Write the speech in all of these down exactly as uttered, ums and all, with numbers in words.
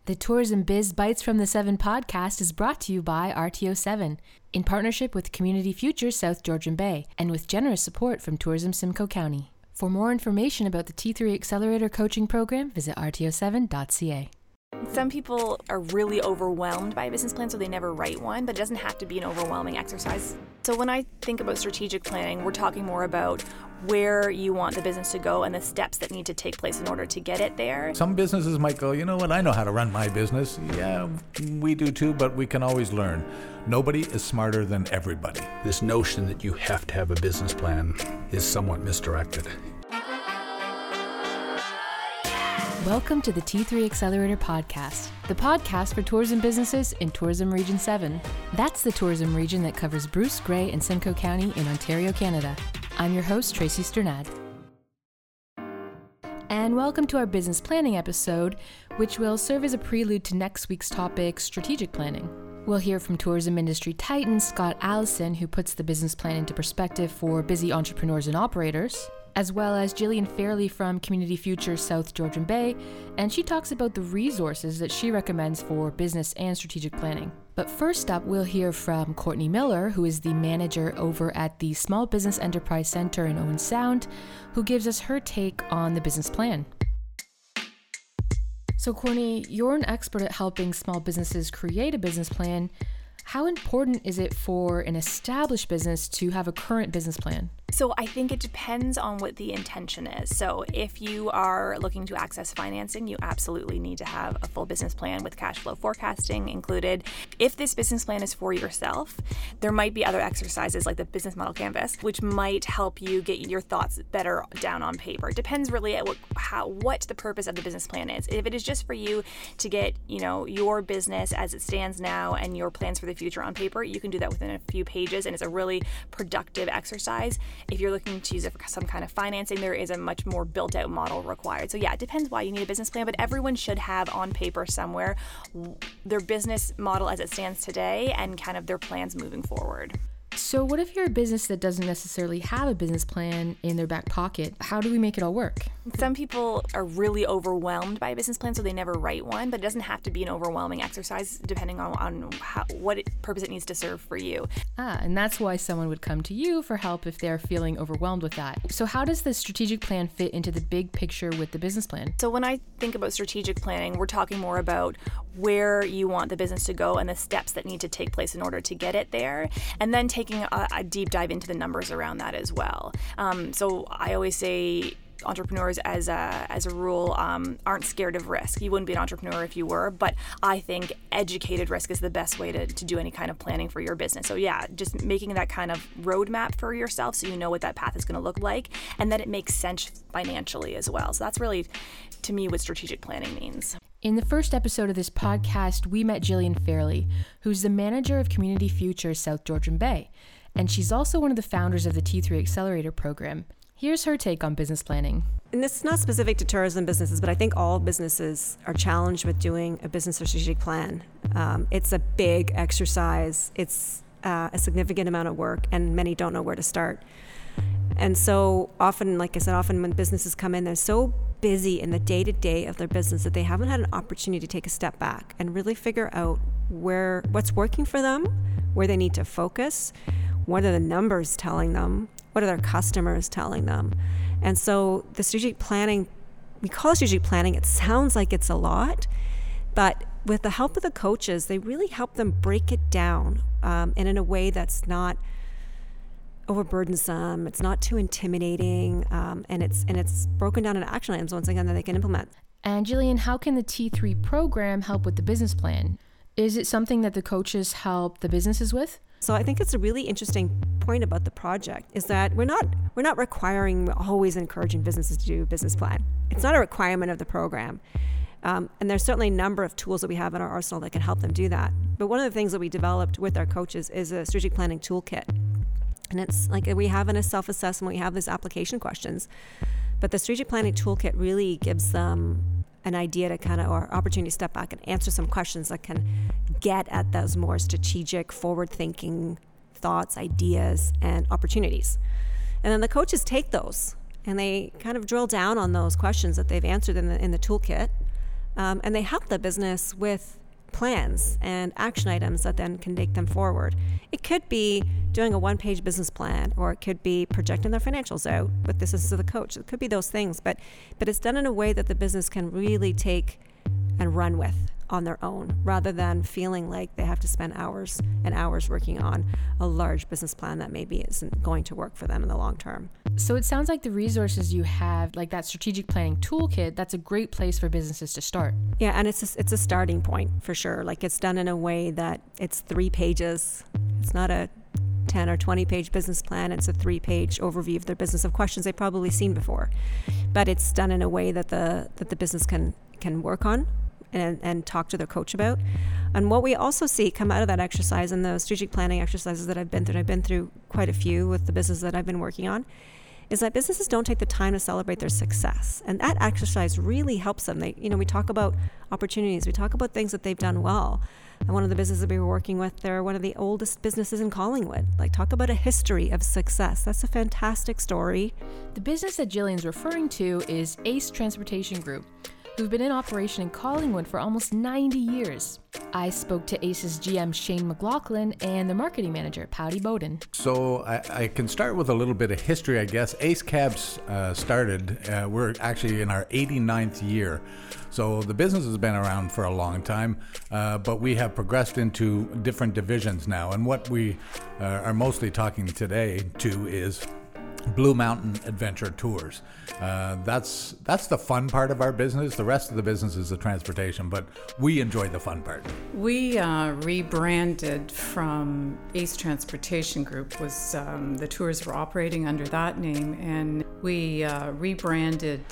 The Tourism Biz Bites from the Seven podcast is brought to you by R T O seven, in partnership with Community Futures South Georgian Bay, and with generous support from Tourism Simcoe County. For more information about the T three Accelerator Coaching Program, visit R T O seven dot C A. Some people are really overwhelmed by a business plan, so they never write one, but it doesn't have to be an overwhelming exercise. So when I think about strategic planning, we're talking more about where you want the business to go and the steps that need to take place in order to get it there. Some businesses might go, you know what, I know how to run my business. Yeah, we do too, but we can always learn. Nobody is smarter than everybody. This notion that you have to have a business plan is somewhat misdirected. Welcome to the T three Accelerator podcast, the podcast for tourism businesses in Tourism Region seven. That's the tourism region that covers Bruce, Grey, and Simcoe County in Ontario, Canada. I'm your host, Tracy Sternad. And welcome to our business planning episode, which will serve as a prelude to next week's topic, strategic planning. We'll hear from tourism industry titan Scott Allison, who puts the business plan into perspective for busy entrepreneurs and operators, as well as Jillian Fairley from Community Futures South Georgian Bay, and she talks about the resources that she recommends for business and strategic planning. But first up, we'll hear from Courtney Miller, who is the manager over at the Small Business Enterprise Center in Owen Sound, who gives us her take on the business plan. So Courtney, you're an expert at helping small businesses create a business plan. How important is it for an established business to have a current business plan? So I think it depends on what the intention is. So if you are looking to access financing, you absolutely need to have a full business plan with cash flow forecasting included. If this business plan is for yourself, there might be other exercises like the business model canvas, which might help you get your thoughts better down on paper. It depends really at what, how, what the purpose of the business plan is. If it is just for you to get, you know, your business as it stands now and your plans for the future on paper, you can do that within a few pages, and it's a really productive exercise. If you're looking to use it for some kind of financing, there is a much more built-out model required. So yeah, it depends why you need a business plan, but everyone should have on paper somewhere their business model as it stands today and kind of their plans moving forward. So what if you're a business that doesn't necessarily have a business plan in their back pocket? How do we make it all work? Some people are really overwhelmed by a business plan, so they never write one, but it doesn't have to be an overwhelming exercise depending on, on how, what it, purpose it needs to serve for you. Ah, and that's why someone would come to you for help if they're feeling overwhelmed with that. So how does the strategic plan fit into the big picture with the business plan? So when I think about strategic planning, we're talking more about where you want the business to go and the steps that need to take place in order to get it there, and then taking a, a deep dive into the numbers around that as well. Um, so I always say entrepreneurs as a as a rule um, aren't scared of risk. You wouldn't be an entrepreneur if you were, but I think educated risk is the best way to, to do any kind of planning for your business. So yeah, just making that kind of roadmap for yourself so you know what that path is going to look like, and that it makes sense financially as well. So that's really, to me, what strategic planning means. In the first episode of this podcast, we met Jillian Fairley, who's the manager of Community Futures South Georgian Bay, and she's also one of the founders of the T three Accelerator program. Here's her take on business planning. And this is not specific to tourism businesses, but I think all businesses are challenged with doing a business or strategic plan. Um, it's a big exercise. It's uh, a significant amount of work, and many don't know where to start. And so often, like I said, often when businesses come in, they're so busy in the day-to-day of their business that they haven't had an opportunity to take a step back and really figure out where what's working for them, where they need to focus, what are the numbers telling them, what are their customers telling them. And so the strategic planning, we call it strategic planning, it sounds like it's a lot, but with the help of the coaches, they really help them break it down um, and in a way that's not overburdensome, it's not too intimidating, um, and it's and it's broken down into action items once again that they can implement. And Jillian, how can the T three program help with the business plan? Is it something that the coaches help the businesses with? So I think it's a really interesting point about the project is that we're not we're not requiring, we're always encouraging businesses to do a business plan. It's not a requirement of the program. Um, and there's certainly a number of tools that we have in our arsenal that can help them do that. But one of the things that we developed with our coaches is a strategic planning toolkit. And it's like we have in a self-assessment, we have these application questions. But the strategic planning toolkit really gives them an idea to kind of, or opportunity to step back and answer some questions that can get at those more strategic, forward-thinking thoughts, ideas, and opportunities. And then the coaches take those and they kind of drill down on those questions that they've answered in the in the toolkit, Um, and they help the business with plans and action items that then can take them forward. It could be doing a one-page business plan, or it could be projecting their financials out with the assistance of the coach. It could be those things, but but it's done in a way that the business can really take and run with on their own, rather than feeling like they have to spend hours and hours working on a large business plan that maybe isn't going to work for them in the long term. So it sounds like the resources you have, like that strategic planning toolkit, that's a great place for businesses to start. Yeah, and it's a, it's a starting point for sure. Like, it's done in a way that it's three pages. It's not a ten or twenty page business plan. It's a three page overview of their business, of questions they've probably seen before. But it's done in a way that the that the business can can work on and, and talk to their coach about. And what we also see come out of that exercise and the strategic planning exercises that I've been through, and I've been through quite a few with the business that I've been working on, is that businesses don't take the time to celebrate their success. And that exercise really helps them. They, you know, we talk about opportunities, we talk about things that they've done well. And one of the businesses that we were working with, they're one of the oldest businesses in Collingwood. Like, talk about a history of success. That's a fantastic story. The business that Jillian's referring to is Ace Transportation Group, who've been in operation in Collingwood for almost ninety years. I spoke to Ace's G M Shane McLaughlin and their marketing manager, Patty Bowden. So I, I can start with a little bit of history, I guess. Ace Cabs uh, started, uh, we're actually in our eighty-ninth year. So the business has been around for a long time, uh, but we have progressed into different divisions now. And what we uh, are mostly talking today to is Blue Mountain Adventure Tours. Uh, that's that's the fun part of our business. The rest of the business is the transportation, but we enjoy the fun part. We uh, rebranded from Ace Transportation Group. Was um, the tours were operating under that name, and we uh, rebranded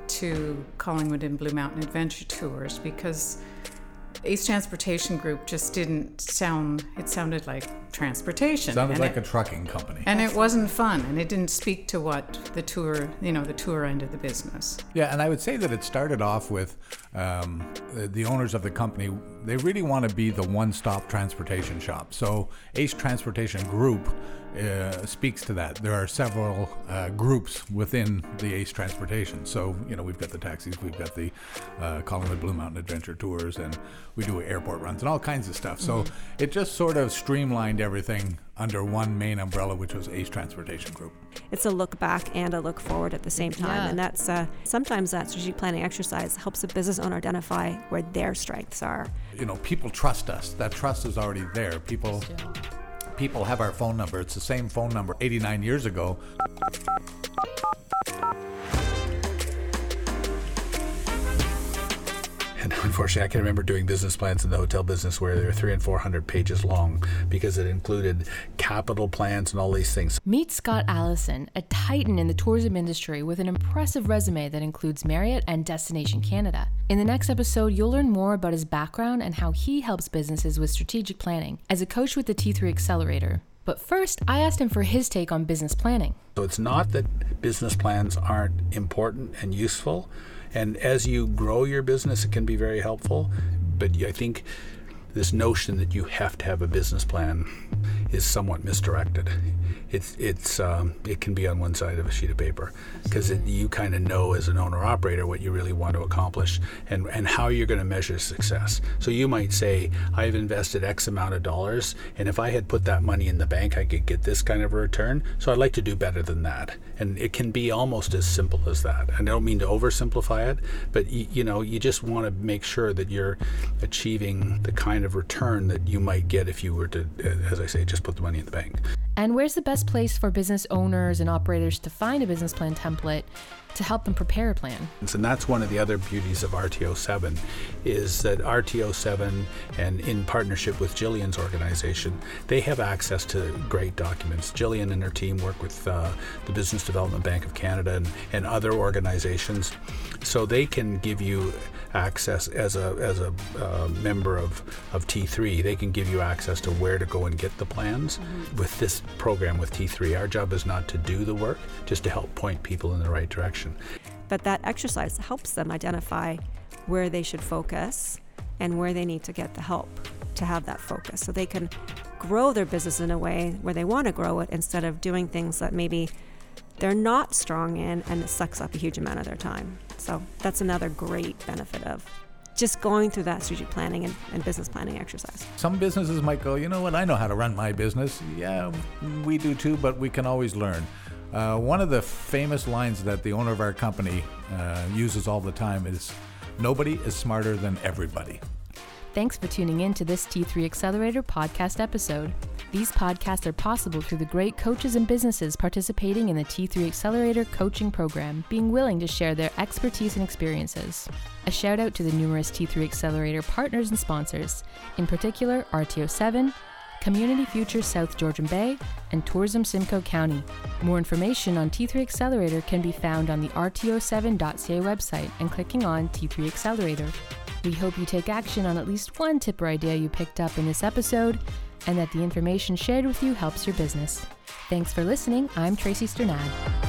to Collingwood and Blue Mountain Adventure Tours because Ace Transportation Group just didn't sound, it sounded like transportation. Sounded and like it, a trucking company. And it wasn't fun, and it didn't speak to what the tour, you know, the tour end of the business. Yeah, and I would say that it started off with um, the, the owners of the company. They really want to be the one-stop transportation shop. So Ace Transportation Group uh, speaks to that. There are several uh, groups within the Ace Transportation. So, you know, we've got the taxis, we've got the uh, Collingwood Blue Mountain Adventure Tours, and we do airport runs and all kinds of stuff. So mm-hmm. it just sort of streamlined everything under one main umbrella, which was Ace Transportation Group. It's a look back and a look forward at the same time. Yeah. And that's uh, sometimes that strategic planning exercise helps a business owner identify where their strengths are. You know, people trust us. That trust is already there. People, people have our phone number. It's the same phone number eighty-nine years ago. And unfortunately, I can remember doing business plans in the hotel business where they were three and four hundred pages long because it included capital plans and all these things. Meet Scott Allison, a titan in the tourism industry with an impressive resume that includes Marriott and Destination Canada. In the next episode, you'll learn more about his background and how he helps businesses with strategic planning as a coach with the T three Accelerator. But first, I asked him for his take on business planning. So it's not that business plans aren't important and useful. And as you grow your business, it can be very helpful. But I think this notion that you have to have a business plan is somewhat misdirected. It's it's um, it can be on one side of a sheet of paper because you kind of know as an owner operator what you really want to accomplish and, and how you're going to measure success. So you might say, I've invested X amount of dollars, and if I had put that money in the bank, I could get this kind of a return. So I'd like to do better than that. And it can be almost as simple as that. And I don't mean to oversimplify it, but you, you know, you just want to make sure that you're achieving the kind of return that you might get if you were to, as I say, just put the money in the bank. And where's the best place for business owners and operators to find a business plan template to help them prepare a plan? And that's one of the other beauties of R T O seven is that R T O seven, and in partnership with Jillian's organization, they have access to great documents. Jillian and her team work with uh, the Business Development Bank of Canada and, and other organizations, so they can give you access as a as a uh, member of, of T three. They can give you access to where to go and get the plans. Mm-hmm. With this program with T three, our job is not to do the work, just to help point people in the right direction. But that exercise helps them identify where they should focus and where they need to get the help to have that focus, so they can grow their business in a way where they want to grow it instead of doing things that maybe they're not strong in and it sucks up a huge amount of their time. So that's another great benefit of just going through that strategic planning and, and business planning exercise. Some businesses might go, you know what, I know how to run my business. Yeah, we do too, but we can always learn. Uh, one of the famous lines that the owner of our company uh, uses all the time is, nobody is smarter than everybody. Thanks for tuning in to this T three Accelerator podcast episode. These podcasts are possible through the great coaches and businesses participating in the T three Accelerator coaching program, being willing to share their expertise and experiences. A shout out to the numerous T three Accelerator partners and sponsors, in particular R T O seven, Community Future South Georgian Bay, and Tourism Simcoe County. More information on T three Accelerator can be found on the R T O seven dot C A website and clicking on T three Accelerator. We hope you take action on at least one tip or idea you picked up in this episode, and that the information shared with you helps your business. Thanks for listening. I'm Tracy Sternad.